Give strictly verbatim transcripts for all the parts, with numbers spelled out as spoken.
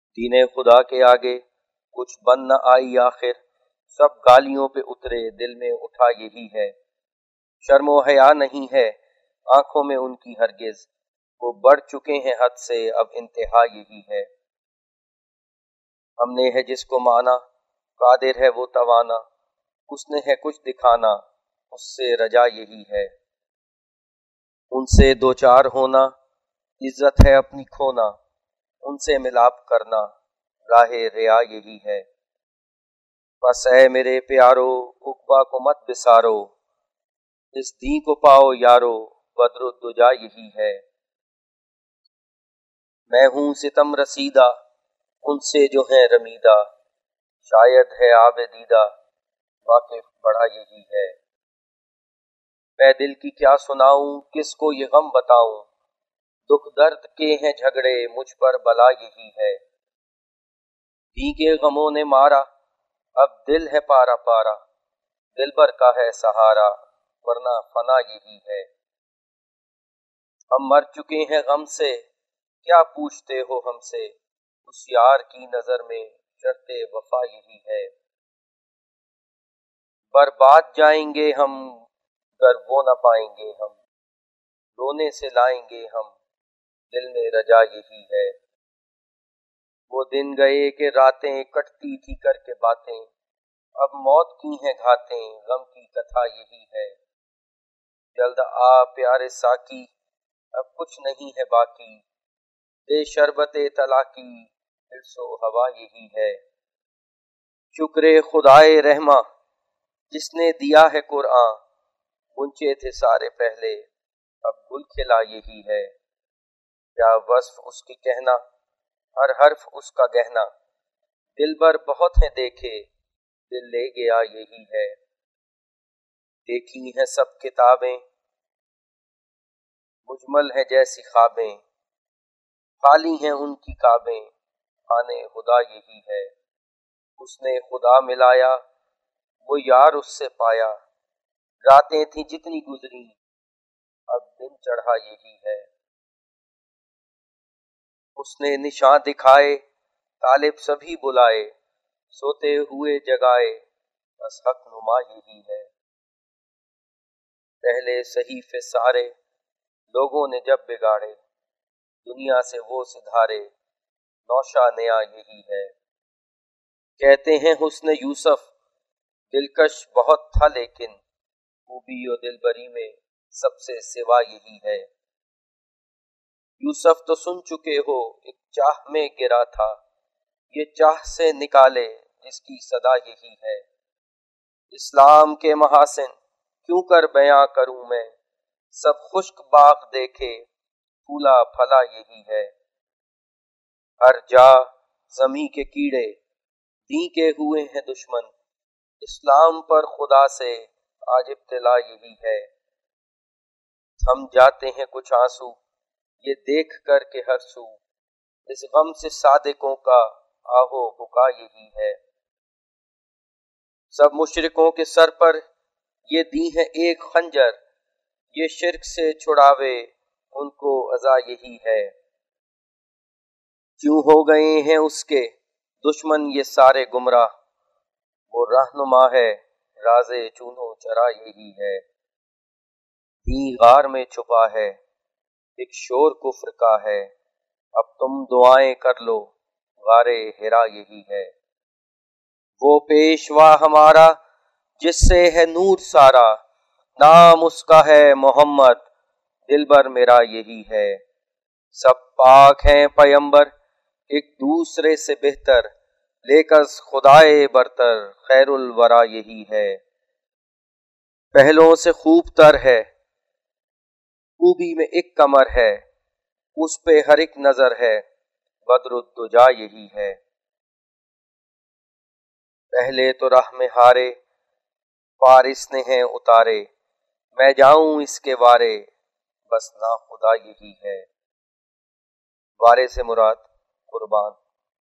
دین خدا کے آگے کچھ بن نہ آئی آخر، سب گالیوں پہ اترے دل میں اٹھا یہی ہے۔ شرم و حیا نہیں ہے آنکھوں میں ان کی ہرگز، وہ بڑھ چکے ہیں حد سے اب انتہا یہی ہے۔ ہم نے ہے جس کو مانا قادر ہے وہ توانا، اس نے ہے کچھ دکھانا اس سے رجا یہی ہے۔ ان سے دو چار ہونا عزت ہے اپنی کھونا، ان سے ملاپ کرنا راہ ریا یہی ہے۔ بس اے میرے پیارو عقبہ کو مت بسارو، اس دین کو پاؤ یارو بدر الدجا یہی ہے۔ میں ہوں ستم رسیدہ ان سے جو ہیں رمیدہ، شاید ہے آب دیدہ واقف بڑا یہی ہے۔ میں دل کی کیا سناؤں کس کو یہ غم بتاؤں، دکھ درد کے ہیں جھگڑے مجھ پر بلا یہی ہے۔ دین کے غموں نے مارا اب دل ہے پارا پارا، دلبر کا ہے سہارا ورنہ فنا یہی ہے۔ ہم مر چکے ہیں غم سے کیا پوچھتے ہو ہم سے، اس یار کی نظر میں شرط وفا یہی ہے۔ برباد جائیں گے ہم گر وہ نہ پائیں گے ہم، رونے سے لائیں گے ہم دل میں رجا یہی ہے۔ وہ دن گئے کہ راتیں کٹتی تھی کر کے باتیں، اب موت کی ہیں گھاتیں غم کی کتھا یہی ہے۔ جلد آ پیارے ساقی اب کچھ نہیں ہے باقی، دے شربت تلاقی حرص و ہوا یہی ہے۔ شکر خدائے رحماں جس نے دیا ہے قرآن، گنچے تھے سارے پہلے اب گل کھلا یہی ہے۔ کیا وصف اس کی کہنا ہر حرف اس کا گہنا، دلبر بہت ہیں دیکھے دل لے گیا یہی ہے۔ دیکھی ہیں سب کتابیں مجمل ہیں جیسی خوابیں، خالی ہیں ان کی کعبیں خانے خدا یہی ہے۔ اس نے خدا ملایا وہ یار اس سے پایا، راتیں تھیں جتنی گزری اب دن چڑھا یہی ہے۔ اس نے نشاں دکھائے طالب سبھی بلائے، سوتے ہوئے جگائے بس حق نما یہی ہے۔ پہلے صحیفے سارے لوگوں نے جب بگاڑے، دنیا سے وہ سدھارے نوشا نیا یہی ہے۔ کہتے ہیں حسن یوسف دلکش بہت تھا لیکن، خوبی و دلبری میں سب سے سوا یہی ہے۔ یوسف تو سن چکے ہو ایک چاہ میں گرا تھا، یہ چاہ سے نکالے جس کی صدا یہی ہے۔ اسلام کے محاسن کیوں کر بیاں کروں میں، سب خشک باغ دیکھے پھولا پھلا یہی ہے۔ ہر جا زمیں کے کیڑے دین کے ہوئے ہیں دشمن، اسلام پر خدا سے آج ابتلا یہی ہے۔ ہم جاتے ہیں کچھ آنسو یہ دیکھ کر کے ہر سو، اس غم سے صادقوں کا آہو بکا یہی ہے۔ سب مشرکوں کے سر پر یہ دی ہے ایک خنجر، یہ شرک سے چھڑاوے ان کو عزا یہی ہے۔ کیوں ہو گئے ہیں اس کے دشمن یہ سارے گمراہ، وہ رہنما ہے راز چونو چرا یہی ہے۔ دین غار میں چھپا ہے ایک شور کفر کا ہے، اب تم دعائیں کر لو غار حرا یہی ہے۔ وہ پیشوا ہمارا جس سے ہے نور سارا، نام اس کا ہے محمد دلبر میرا یہی ہے۔ سب پاک ہیں پیمبر ایک دوسرے سے بہتر، لیکن خدائے برتر خیر الورا یہی ہے۔ پہلوں سے خوب تر ہے خوبی میں ایک کمر ہے، اس پہ ہر ایک نظر ہے بدر الدجا یہی ہے۔ پہلے تو راہ میں ہارے فارس نے ہیں اتارے، میں جاؤں اس کے وارے بس نا خدا یہی ہے۔ وارے سے مراد قربان۔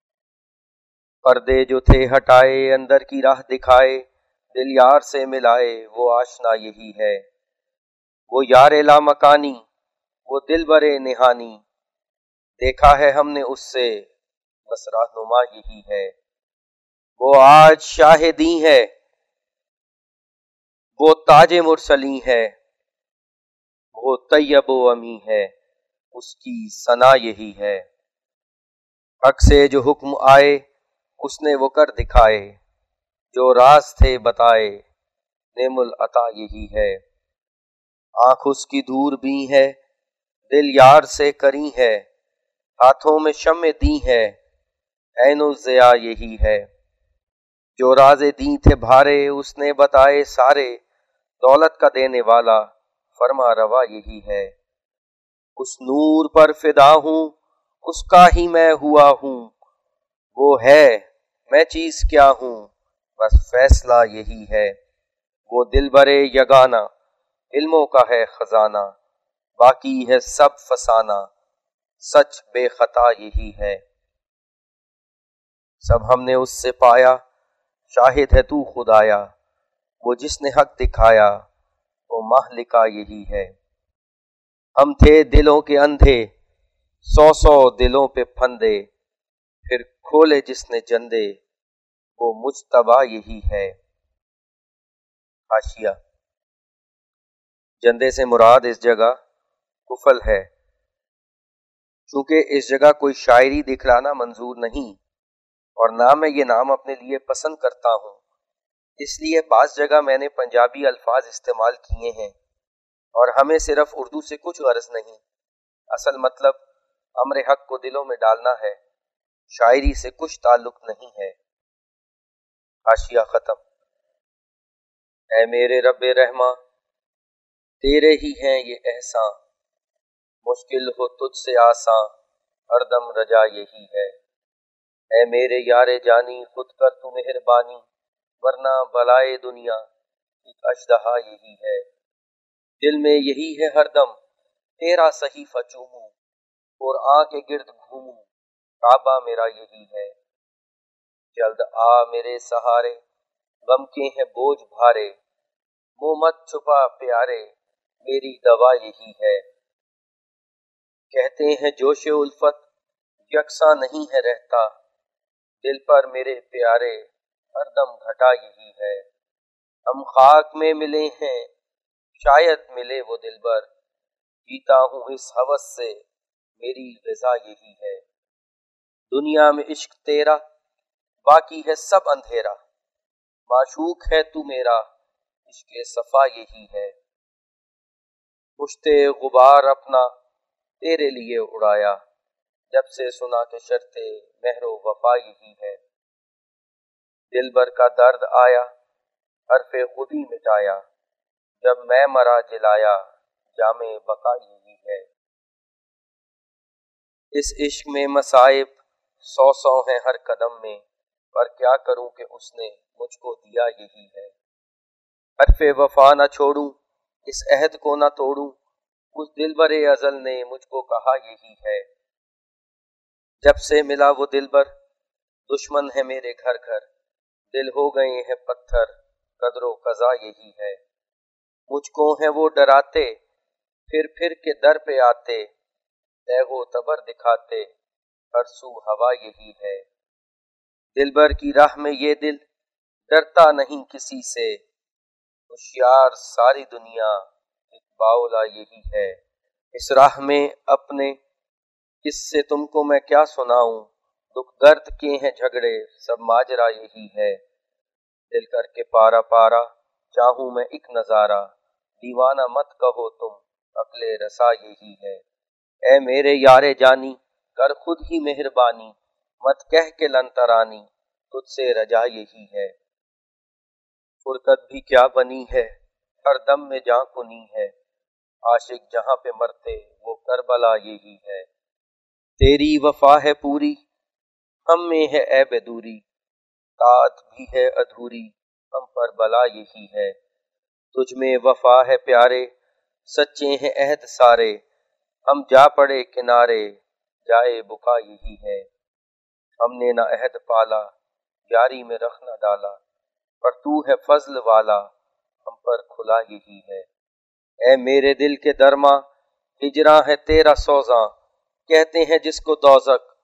پردے جو تھے ہٹائے اندر کی راہ دکھائے، دل یار سے ملائے وہ آشنا یہی ہے۔ وہ یار لا مکانی وہ دل برے نہانی، دیکھا ہے ہم نے اس سے بس رہنما یہی ہے۔ وہ آج شاہدی ہے، وہ تاج مرسلی ہے، وہ طیب و امی ہے، اس کی ثنا یہی ہے۔ حق سے جو حکم آئے اس نے وہ کر دکھائے، جو راز تھے بتائے نعم العطا یہی ہے۔ آنکھ اس کی دور بھی ہے، دل یار سے کری ہے، ہاتھوں میں شمع دی ہے، عین الضیاء یہی ہے۔ جو راز دی تھے بھارے اس نے بتائے سارے، دولت کا دینے والا فرما روا یہی ہے۔ اس نور پر فدا ہوں، اس کا ہی میں ہوا ہوں، وہ ہے میں چیز کیا ہوں، بس فیصلہ یہی ہے۔ وہ دل برے یگانہ علموں کا ہے خزانہ، باقی ہے سب فسانہ، سچ بے خطا یہی ہے۔ سب ہم نے اس سے پایا، شاہد ہے تو خدایا، وہ جس نے حق دکھایا وہ مہلکہ یہی ہے۔ ہم تھے دلوں کے اندھے، سو سو دلوں پہ پھندے، پھر کھولے جس نے جندے وہ مجتبیٰ یہی ہے۔ حاشیہ: جندے سے مراد اس جگہ کفل ہے، چونکہ اس جگہ کوئی شاعری دکھلانا منظور نہیں اور نہ میں یہ نام اپنے لیے پسند کرتا ہوں، اس لیے بعض جگہ میں نے پنجابی الفاظ استعمال کیے ہیں، اور ہمیں صرف اردو سے کچھ غرض نہیں، اصل مطلب امر حق کو دلوں میں ڈالنا ہے، شاعری سے کچھ تعلق نہیں ہے۔ حاشیہ ختم۔ اے میرے رب رحماں، تیرے ہی ہیں یہ احسان، مشکل ہو تجھ سے آساں، ہر دم رجا یہی ہے۔ اے میرے یار جانی، خود کر تو مہربانی، ورنہ بلائے دنیا ایک اژدہا یہی ہے۔ دل میں یہی ہے ہر دم تیرا صحیفہ چوموں، قرآن کے گرد گھوموں، کعبہ میرا یہی ہے۔ جلد آ میرے سہارے، غم کے ہیں بوجھ بھارے، منہ مت چھپا پیارے، میری دوا یہی ہے۔ کہتے ہیں جوش الفت یکساں نہیں ہے رہتا، دل پر میرے پیارے ہر دم گھٹا یہی ہے۔ ہم خاک میں ملے ہیں، شاید ملے وہ دلبر، جیتا ہوں اس ہوس سے، میری غذا یہی ہے۔ دنیا میں عشق تیرا، باقی ہے سب اندھیرا، معشوق ہے تو میرا، عشق صفا یہی ہے۔ پشتے غبار اپنا تیرے لیے اڑایا، جب سے سنا کہ شرط مہر و وفا یہی ہے۔ دل بر کا درد آیا، حرف خودی مٹایا، جب میں مرا جلایا، جام بقا یہی ہے۔ اس عشق میں مصائب سو سو ہیں ہر قدم میں، پر کیا کروں کہ اس نے مجھ کو دیا یہی ہے۔ حرف وفا نہ چھوڑوں، اس عہد کو نہ توڑوں، اس دلبر ازل نے مجھ کو کہا یہی ہے۔ جب سے ملا وہ دلبر، دشمن ہے میرے گھر گھر، دل ہو گئے ہیں پتھر، قدر و قضا یہی ہے۔ مجھ کو ہیں وہ ڈراتے، پھر پھر کے در پہ آتے، تیغ و تبر دکھاتے، ہر سو ہوا یہی ہے۔ دلبر کی راہ میں یہ دل ڈرتا نہیں کسی سے، ہوشیار ساری دنیا ایک باولا یہی ہے۔ اس راہ میں اپنے کس سے تم کو میں کیا سناؤں، دکھ درد کے ہیں جھگڑے، سب ماجرا یہی ہے۔ دل کر کے پارا پارا چاہوں میں ایک نظارہ، دیوانہ مت کہو تم، عقل رسا یہی ہے۔ اے میرے یار جانی، کر خود ہی مہربانی، مت کہہ کے لن ترانی، تجھ سے رجا یہی ہے۔ فرقت بھی کیا بنی ہے، ہر دم میں جاں کنی ہے، عاشق جہاں پہ مرتے وہ کربلا یہی ہے۔ تیری وفا ہے پوری، ہم میں ہے عیب دوری، طاعت بھی ہے ادھوری، ہم پر بلا یہی ہے۔ تجھ میں وفا ہے پیارے، سچے ہیں عہد سارے، ہم جا پڑے کنارے، جائے بکا یہی ہے۔ ہم نے نہ عہد پالا، یاری میں رخ نہ ڈالا، پر تو ہے فضل والا، ہم پر کھلا یہی ہے۔ اے میرے دل کے درماں، ہجراں ہے تیرا سوزاں، کہتے ہیں جس کو دوزخ،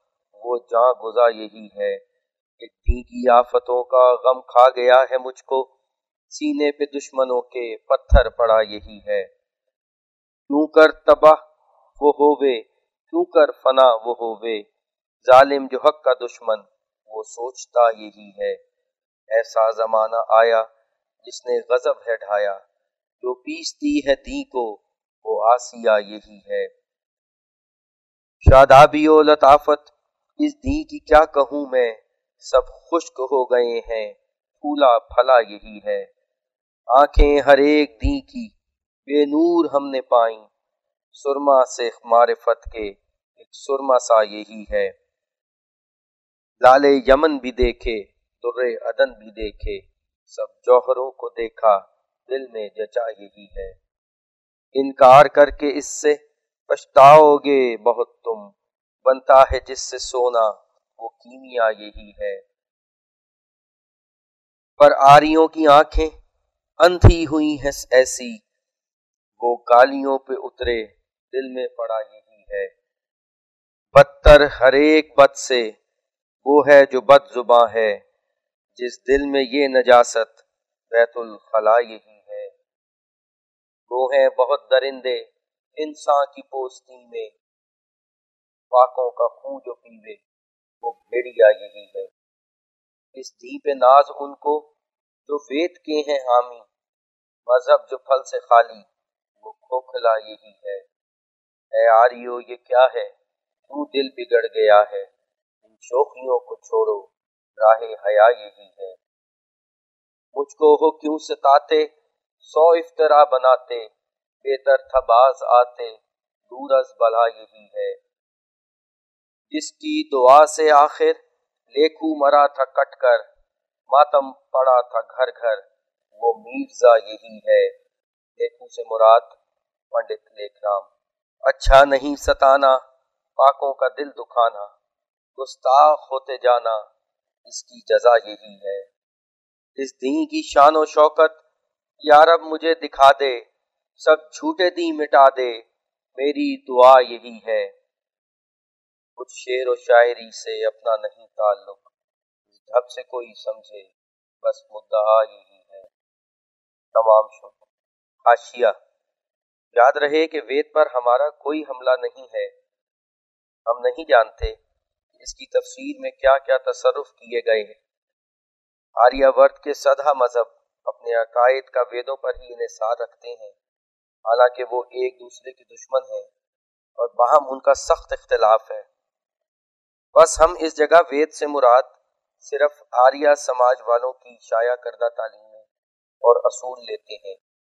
وہ जहाँ गुजा यही है। एक दी की आफतों का गम खा गया है मुझको, सीने पे दुश्मनों के पत्थर पड़ा यही है। क्यों कर तबाह वो होवे, क्यों कर फना वो होवे, जालिम जो हक का दुश्मन वो सोचता यही है। ऐसा जमाना आया जिसने गजब है ढाया, जो पीसती है दी को वो आसिया यही है। शादाबी ओ लताफत इस दी की क्या कहूँ मैं, सब खुश्क हो गए हैं, फूला फला यही है। आंखें हर एक दी की बेनूर हमने पाई, सुरमा से मारिफत के एक सुरमा सा यही है। लाले यमन भी देखे, दुर्रे अदन भी देखे, सब जौहरों को देखा, दिल में जचा यही है। इनकार करके इससे पछताओगे बहुत तुम, बनता है जिससे सोना वो कीमिया यही है। पर आरियों की आंखें अंधी हुई हैं ऐसी, वो गालियों पे उतरे दिल में पड़ा यही है। बदतर हर एक बद से वो है जो बद जुबां है, जिस दिल में ये नजासत बैतुल खला यही है। वो हैं बहुत दरिंदे इंसान की पोस्ती में, पाकों का खून जो पीवे वो भेड़िया यही है। इस दी पे नाज उनको जो वेद के हैं हामी, मजहब जो फल से खाली वो खोखला यही है। ऐ आरियो ये क्या है, क्यों दिल बिगड़ गया है, इन शोखियों को छोड़ो राहे हया यही है। मुझको हो क्यों सताते, सौ इफ्तरा बनाते, बेतरतबाज आते, दूर अज बला यही है। जिसकी दुआ से आखिर लेखू मरा था कटकर, मातम पड़ा था घर घर, वो मीर्जा यही है। लेखू से मुराद पंडित लेखराम। अच्छा नहीं सताना, पाकों का दिल दुखाना, गुस्ताख होते जाना, इसकी जजा यही है। इस दीन की शान और शौकत या रब मुझे दिखा दे, सब झूठे दी मिटा दे, मेरी दुआ यही है। कुछ शेर और शायरी से अपना नहीं ताल्लुक, इस ढब से कोई समझे बस मुद्दा यही है। तमाम शुक्र। हाशिया। याद रहे कि वेद पर हमारा कोई हमला नहीं है। हम नहीं जानते कि इसकी तफसीर में क्या क्या तसर्रुफ किए गए हैं। आर्यावर्त के सदा मजहब अपने अकायद का वेदों पर ही इन्हिसार रखते हैं, हालांकि वो एक दूसरे के दुश्मन हैं और बाहम उनका सख्त इख्तिलाफ है। बस हम इस जगह वेद से मुराद सिर्फ आर्या समाज वालों की शाया करदा तालीमें और असूल लेते हैं।